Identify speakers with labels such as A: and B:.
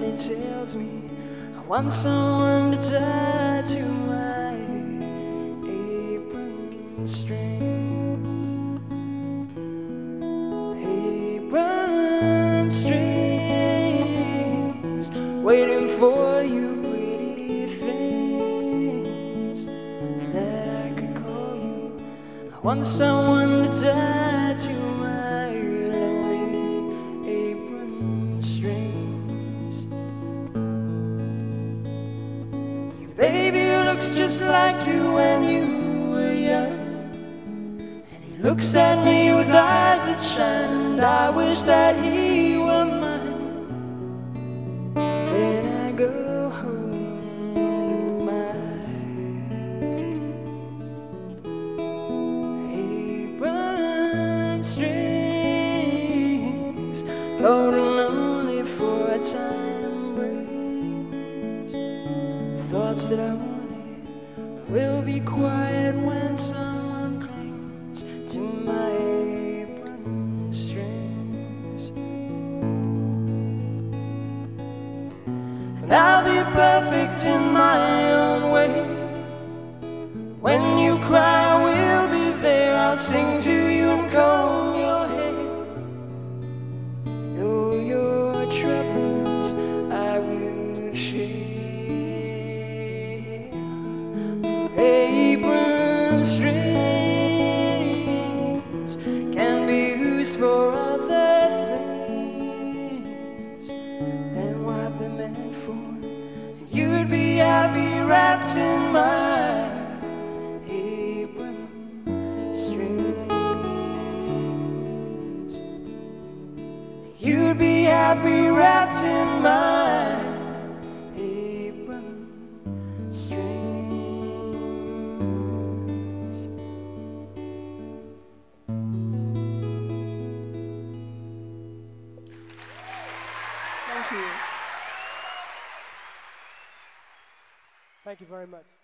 A: Somebody tells me I want someone to tie to my apron strings. Apron strings, waiting for you, pretty things that I could call you. I want someone to tie to my lonely apron strings. Your baby looks just like you when you were young, and he looks at me with eyes that shine, and I wish that he were mine. Then I go home to my apron strings, totally lonely for a time brings. Thoughts that only will be quiet when someone clings to my apron strings. And I'll be perfect in my own way. When you cry, we'll be there. I'll sing to you and comb your hair. Know your troubles I will share. Apron strings can be used for other things than what they're meant for. You'd be happy wrapped in my apron strings. You'd be happy wrapped in my apron strings. Thank you.
B: Thank you very much.